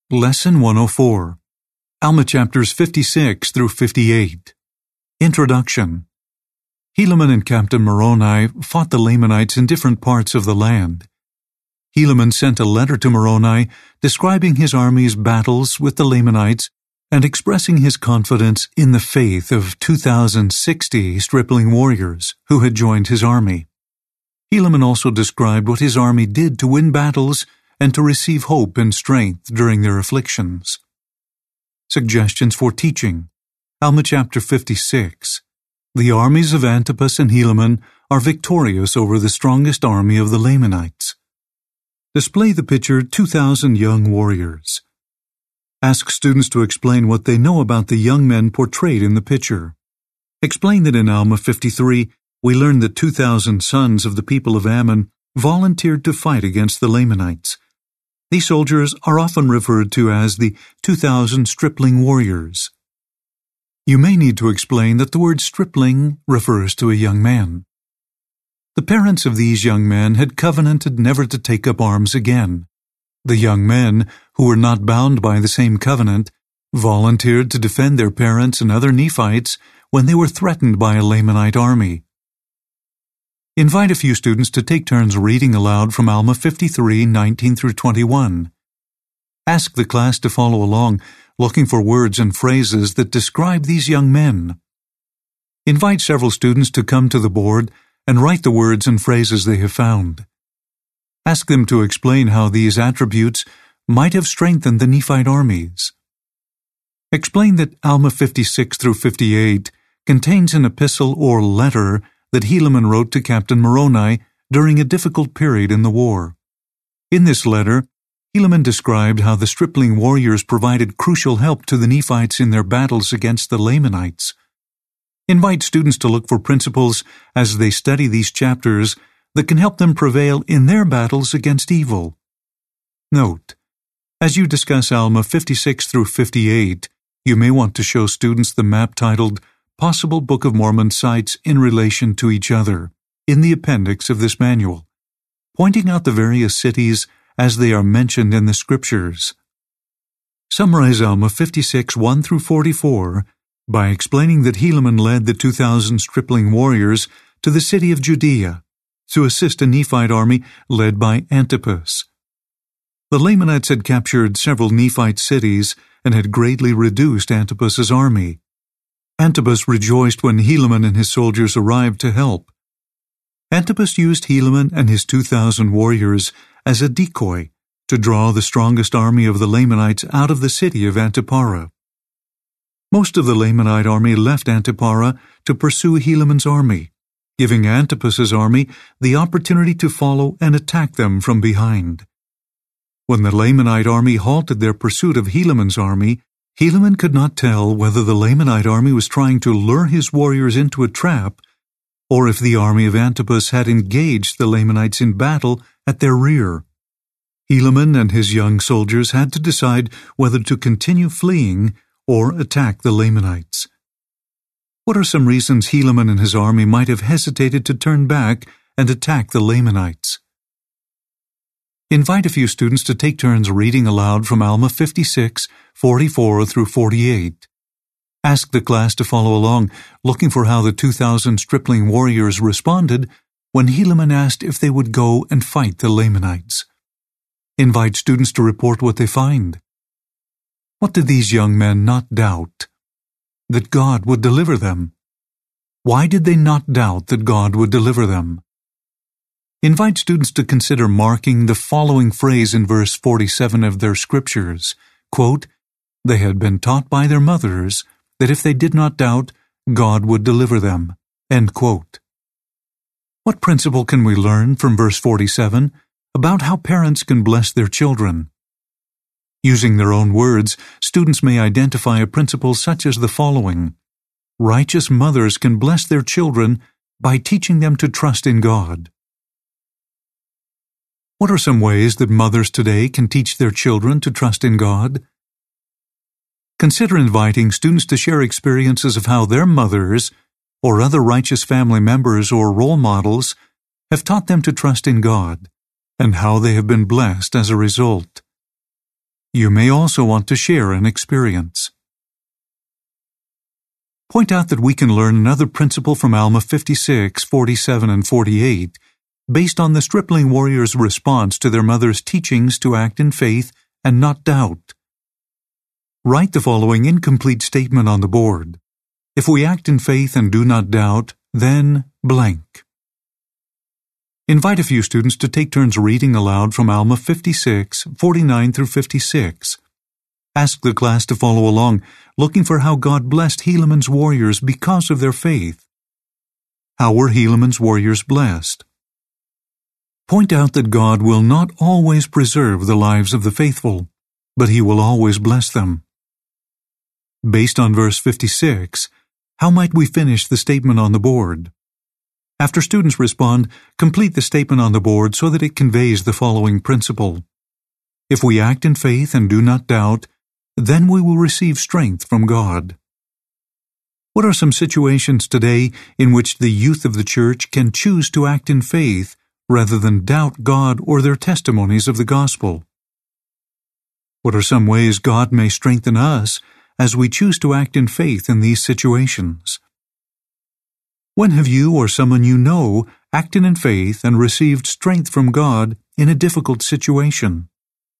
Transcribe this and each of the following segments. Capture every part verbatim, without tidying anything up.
Lesson one oh four, Alma chapters fifty-six through fifty-eight. Introduction. Helaman and Captain Moroni fought the Lamanites in different parts of the land. Helaman sent a letter to Moroni describing his army's battles with the Lamanites and expressing his confidence in the faith of two thousand sixty stripling warriors who had joined his army. Helaman also described what his army did to win battles and to receive hope and strength during their afflictions. Suggestions for teaching. Alma chapter fifty-six. The armies of Antipas and Helaman are victorious over the strongest army of the Lamanites. Display the picture two thousand young warriors. Ask students to explain what they know about the young men portrayed in the picture. Explain that in Alma fifty-three, we learn that two thousand sons of the people of Ammon volunteered to fight against the Lamanites. These soldiers are often referred to as the two thousand stripling warriors. You may need to explain that the word stripling refers to a young man. The parents of these young men had covenanted never to take up arms again. The young men, who were not bound by the same covenant, volunteered to defend their parents and other Nephites when they were threatened by a Lamanite army. Invite a few students to take turns reading aloud from Alma fifty-three, nineteen through twenty-one. Ask the class to follow along, looking for words and phrases that describe these young men. Invite several students to come to the board and write the words and phrases they have found. Ask them to explain how these attributes might have strengthened the Nephite armies. Explain that Alma fifty-six through fifty-eight contains an epistle or letter that Helaman wrote to Captain Moroni during a difficult period in the war. In this letter, Helaman described how the stripling warriors provided crucial help to the Nephites in their battles against the Lamanites. Invite students to look for principles as they study these chapters that can help them prevail in their battles against evil. Note: as you discuss Alma fifty-six through fifty-eight, you may want to show students the map titled Possible Book of Mormon Sites in Relation to Each Other in the appendix of this manual, pointing out the various cities as they are mentioned in the Scriptures. Summarize Alma fifty-six, one through forty-four by explaining that Helaman led the two thousand stripling warriors to the city of Judea to assist a Nephite army led by Antipas. The Lamanites had captured several Nephite cities and had greatly reduced Antipas's army. Antipas rejoiced when Helaman and his soldiers arrived to help. Antipas used Helaman and his two thousand warriors as a decoy to draw the strongest army of the Lamanites out of the city of Antiparah. Most of the Lamanite army left Antiparah to pursue Helaman's army, giving Antipas's army the opportunity to follow and attack them from behind. When the Lamanite army halted their pursuit of Helaman's army, Helaman could not tell whether the Lamanite army was trying to lure his warriors into a trap or if the army of Antipas had engaged the Lamanites in battle at their rear. Helaman and his young soldiers had to decide whether to continue fleeing or attack the Lamanites. What are some reasons Helaman and his army might have hesitated to turn back and attack the Lamanites? Invite a few students to take turns reading aloud from Alma fifty-six, forty-four through forty-eight. Ask the class to follow along, looking for how the two thousand stripling warriors responded when Helaman asked if they would go and fight the Lamanites. Invite students to report what they find. What did these young men not doubt? That God would deliver them. Why did they not doubt that God would deliver them? Invite students to consider marking the following phrase in verse forty-seven of their scriptures, quote, "They had been taught by their mothers that if they did not doubt, God would deliver them," end quote. What principle can we learn from verse forty-seven about how parents can bless their children? Using their own words, students may identify a principle such as the following: righteous mothers can bless their children by teaching them to trust in God. What are some ways that mothers today can teach their children to trust in God? Consider inviting students to share experiences of how their mothers or other righteous family members or role models have taught them to trust in God and how they have been blessed as a result. You may also want to share an experience. Point out that we can learn another principle from Alma fifty-six, forty-seven, and forty-eight based on the stripling warriors' response to their mother's teachings to act in faith and not doubt. Write the following incomplete statement on the board. If we act in faith and do not doubt, then blank. Invite a few students to take turns reading aloud from Alma fifty-six, forty-nine through fifty-six. Ask the class to follow along, looking for how God blessed Helaman's warriors because of their faith. How were Helaman's warriors blessed? Point out that God will not always preserve the lives of the faithful, but He will always bless them. Based on verse fifty-six, how might we finish the statement on the board? After students respond, complete the statement on the board so that it conveys the following principle. If we act in faith and do not doubt, then we will receive strength from God. What are some situations today in which the youth of the church can choose to act in faith rather than doubt God or their testimonies of the gospel? What are some ways God may strengthen us as we choose to act in faith in these situations? When have you or someone you know acted in faith and received strength from God in a difficult situation?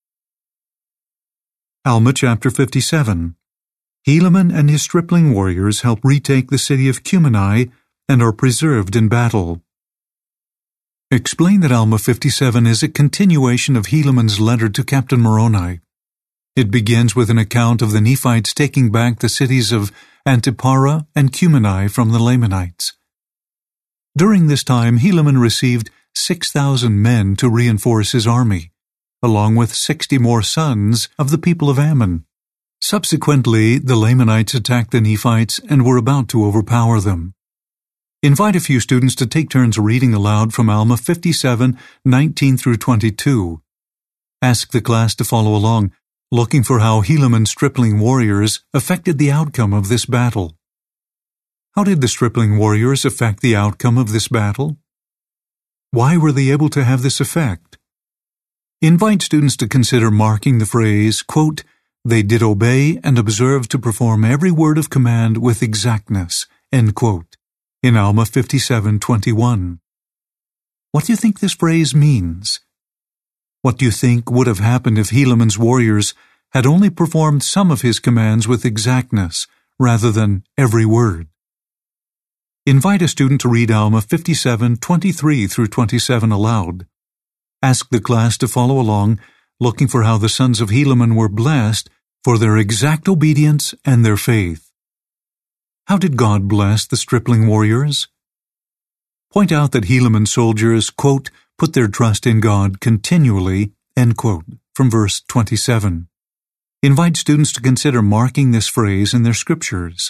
Alma chapter fifty-seven. Helaman and his stripling warriors help retake the city of Cumeni and are preserved in battle. Explain that Alma fifty-seven is a continuation of Helaman's letter to Captain Moroni. It begins with an account of the Nephites taking back the cities of Antiparah and Cumeni from the Lamanites. During this time, Helaman received six thousand men to reinforce his army, along with sixty more sons of the people of Ammon. Subsequently, the Lamanites attacked the Nephites and were about to overpower them. Invite a few students to take turns reading aloud from Alma fifty-seven, nineteen through twenty-two. Ask the class to follow along, looking for how Helaman's stripling warriors affected the outcome of this battle. How did the stripling warriors affect the outcome of this battle? Why were they able to have this effect? Invite students to consider marking the phrase, quote, "They did obey and observe to perform every word of command with exactness," end quote, in Alma fifty-seven, twenty-one. What do you think this phrase means? What do you think would have happened if Helaman's warriors had only performed some of his commands with exactness rather than every word? Invite a student to read Alma fifty-seven, twenty-three through twenty-seven aloud. Ask the class to follow along, looking for how the sons of Helaman were blessed for their exact obedience and their faith. How did God bless the stripling warriors? Point out that Helaman's soldiers, quote, put their trust in God continually, end quote, from verse twenty-seven. Invite students to consider marking this phrase in their scriptures.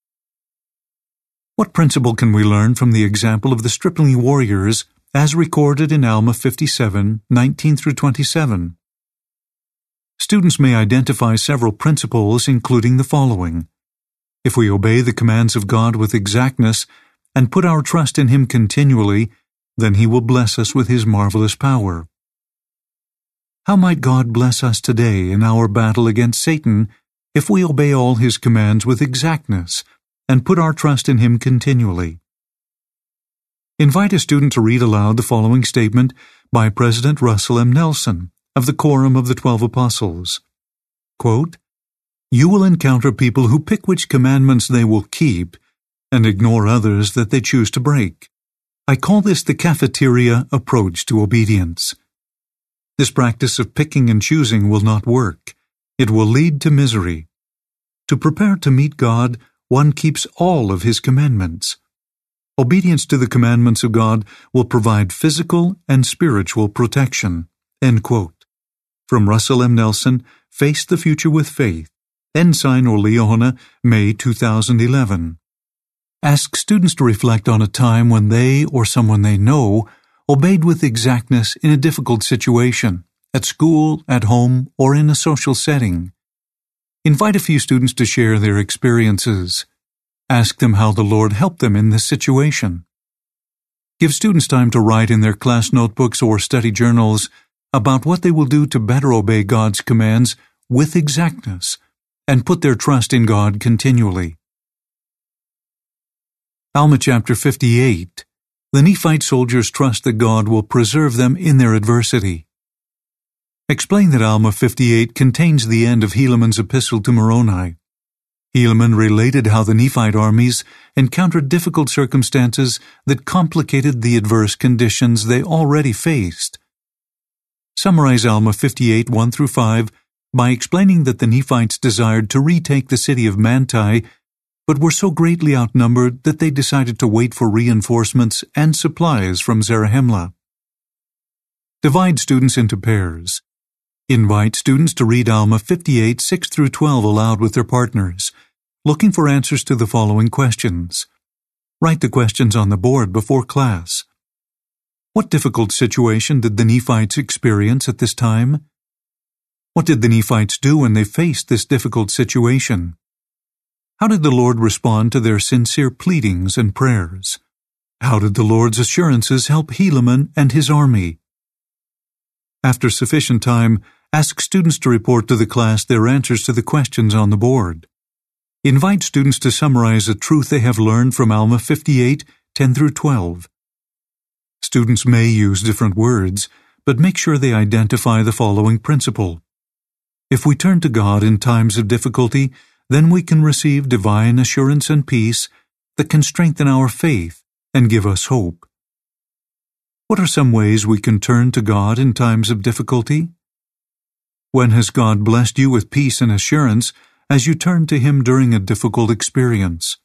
What principle can we learn from the example of the stripling warriors as recorded in Alma fifty-seven, nineteen through twenty-seven? Students may identify several principles, including the following. If we obey the commands of God with exactness and put our trust in Him continually, then He will bless us with His marvelous power. How might God bless us today in our battle against Satan if we obey all His commands with exactness and put our trust in Him continually? Invite a student to read aloud the following statement by President Russell M. Nelson of the Quorum of the Twelve Apostles. Quote, "You will encounter people who pick which commandments they will keep and ignore others that they choose to break. I call this the cafeteria approach to obedience. This practice of picking and choosing will not work. It will lead to misery. To prepare to meet God, one keeps all of His commandments. Obedience to the commandments of God will provide physical and spiritual protection." End quote. From Russell M. Nelson, Face the Future with Faith, Ensign or Leona, May two thousand eleven. Ask students to reflect on a time when they or someone they know obeyed with exactness in a difficult situation, at school, at home, or in a social setting. Invite a few students to share their experiences. Ask them how the Lord helped them in this situation. Give students time to write in their class notebooks or study journals about what they will do to better obey God's commands with exactness and put their trust in God continually. Alma chapter fifty-eight. The Nephite soldiers trust that God will preserve them in their adversity. Explain that Alma fifty-eight contains the end of Helaman's epistle to Moroni. Helaman related how the Nephite armies encountered difficult circumstances that complicated the adverse conditions they already faced. Summarize Alma fifty-eight, one through five by explaining that the Nephites desired to retake the city of Manti, but were so greatly outnumbered that they decided to wait for reinforcements and supplies from Zarahemla. Divide students into pairs. Invite students to read Alma fifty-eight, six through twelve aloud with their partners, looking for answers to the following questions. Write the questions on the board before class. What difficult situation did the Nephites experience at this time? What did the Nephites do when they faced this difficult situation? How did the Lord respond to their sincere pleadings and prayers? How did the Lord's assurances help Helaman and his army? After sufficient time, ask students to report to the class their answers to the questions on the board. Invite students to summarize a truth they have learned from Alma fifty-eight, ten through twelve. Students may use different words, but make sure they identify the following principle. If we turn to God in times of difficulty, then we can receive divine assurance and peace that can strengthen our faith and give us hope. What are some ways we can turn to God in times of difficulty? When has God blessed you with peace and assurance as you turn to Him during a difficult experience?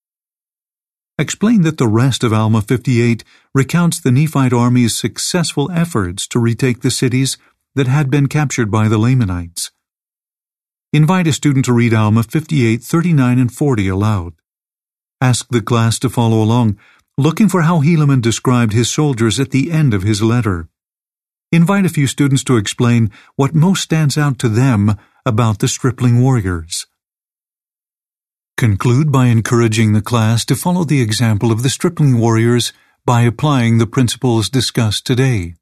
Explain that the rest of Alma fifty-eight recounts the Nephite army's successful efforts to retake the cities that had been captured by the Lamanites. Invite a student to read Alma fifty-eight, thirty-nine, and forty aloud. Ask the class to follow along, looking for how Helaman described his soldiers at the end of his letter. Invite a few students to explain what most stands out to them about the stripling warriors. Conclude by encouraging the class to follow the example of the stripling warriors by applying the principles discussed today.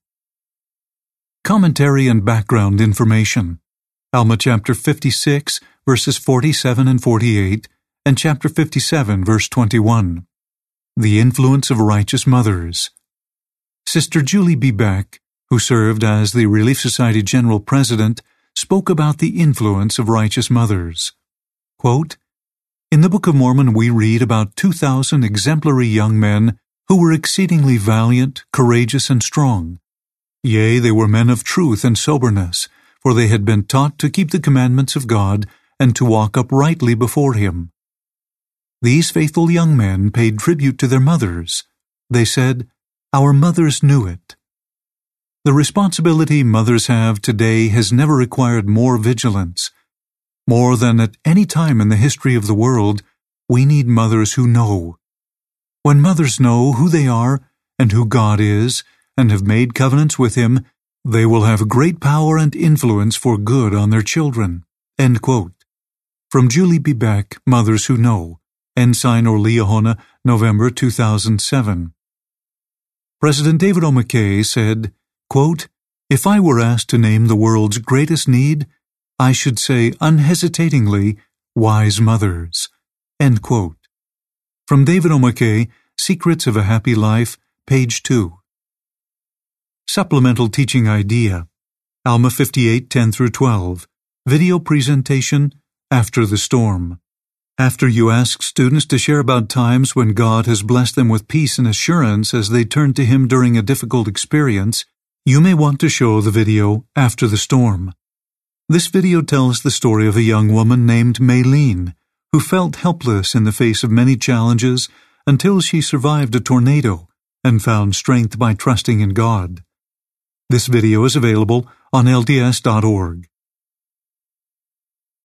Commentary and background information. Alma chapter fifty-six, verses forty-seven and forty-eight, and chapter fifty-seven, verse twenty-one. The influence of righteous mothers. Sister Julie B. Beck, who served as the Relief Society General President, spoke about the influence of righteous mothers. Quote, "In the Book of Mormon we read about two thousand exemplary young men who were exceedingly valiant, courageous, and strong. Yea, they were men of truth and soberness, for they had been taught to keep the commandments of God and to walk uprightly before Him. These faithful young men paid tribute to their mothers. They said, 'Our mothers knew it.' The responsibility mothers have today has never required more vigilance. More than at any time in the history of the world, we need mothers who know. When mothers know who they are and who God is and have made covenants with Him, they will have great power and influence for good on their children." End quote. From Julie B. Beck, Mothers Who Know, Ensign or Liahona, November two thousand seven. President David O. McKay said, quote, "If I were asked to name the world's greatest need, I should say unhesitatingly, wise mothers." End quote. From David O. McKay, Secrets of a Happy Life, page two. Supplemental Teaching Idea. Alma fifty-eight, ten through twelve. Video presentation, After the Storm. After you ask students to share about times when God has blessed them with peace and assurance as they turn to Him during a difficult experience, you may want to show the video After the Storm. This video tells the story of a young woman named Maylene, who felt helpless in the face of many challenges until she survived a tornado and found strength by trusting in God. This video is available on L D S dot org.